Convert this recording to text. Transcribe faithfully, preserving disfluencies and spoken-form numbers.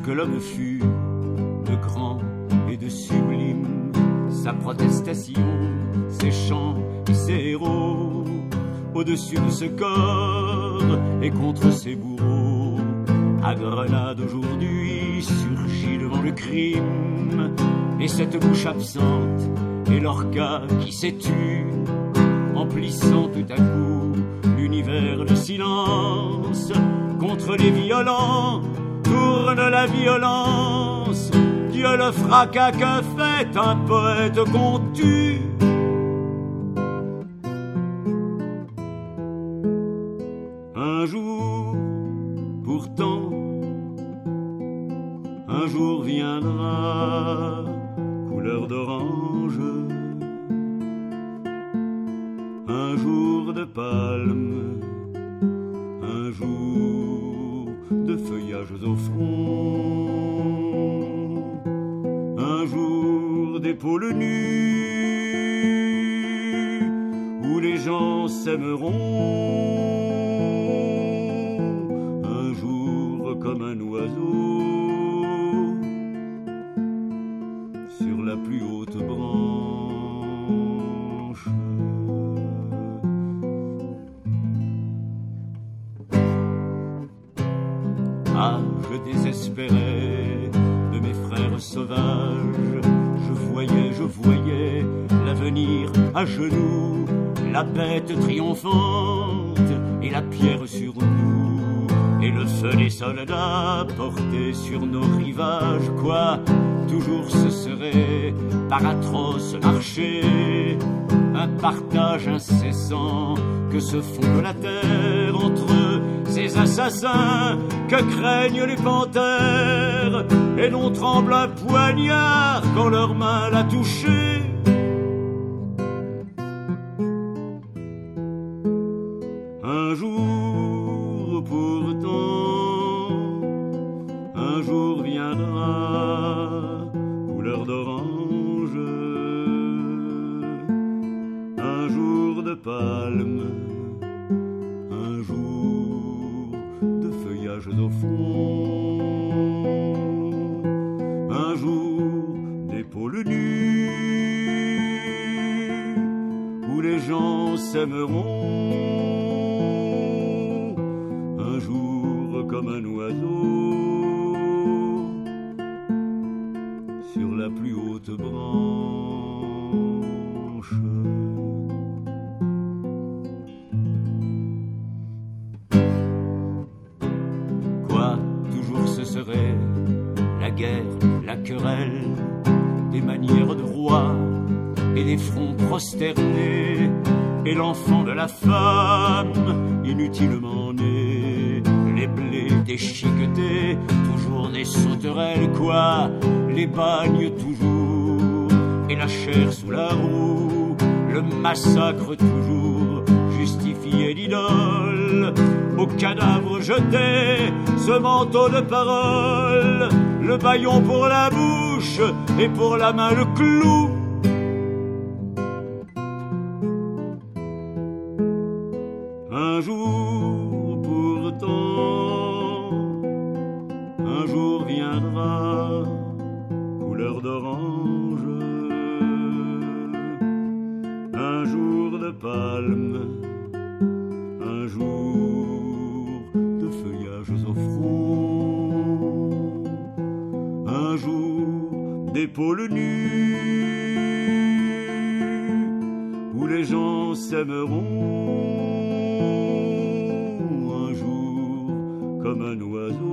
que l'homme fut de grand et de sublime, sa protestation, ses chants et ses héros, au-dessus de ce corps et contre ses bourreaux. À Grenade aujourd'hui surgit devant le crime, et cette bouche absente et l'orca qui s'est tue, emplissant tout à coup l'univers de silence. Contre les violents tourne la violence. Dieu le fracas que fait un poète qu'on tue. Un jour, pourtant, un jour viendra, couleur d'orange, un jour de palme, un jour de feuillages au front, un jour d'épaules nues, où les gens s'aimeront, un jour comme un oiseau sur la plus haute branche. Ah, je désespérais de mes frères sauvages. Je voyais, je voyais l'avenir à genoux, la bête triomphante et la pierre sur nous, et le feu des soldats porté sur nos rivages. Quoi, toujours ce serait par atroce marché, un partage incessant que se font de la terre entre ces assassins que craignent les panthères, et dont tremble un poignard quand leur main l'a touché. Un jour pourtant, un jour viendra, couleur d'orange, un jour de palme, un jour de feuillage au fond, un jour d'épaules nues, où les gens s'aimeront, un jour comme un oiseau sur la plus haute branche. Quoi, toujours ce serait la guerre, la querelle, des manières de roi et des fronts prosternés, et l'enfant de la femme inutilement né, les blés déchiquetés, toujours des sauterelles. Quoi, les bagnes toujours, et la chair sous la roue, le massacre toujours justifié d'idole, au cadavre jeté ce manteau de parole, le bâillon pour la bouche et pour la main le clou. Un jour pourtant, un jour viendra, couleur d'orange, un jour de palme, un jour de feuillages au front, un jour d'épaules nues, où les gens s'aimeront, un jour comme un oiseau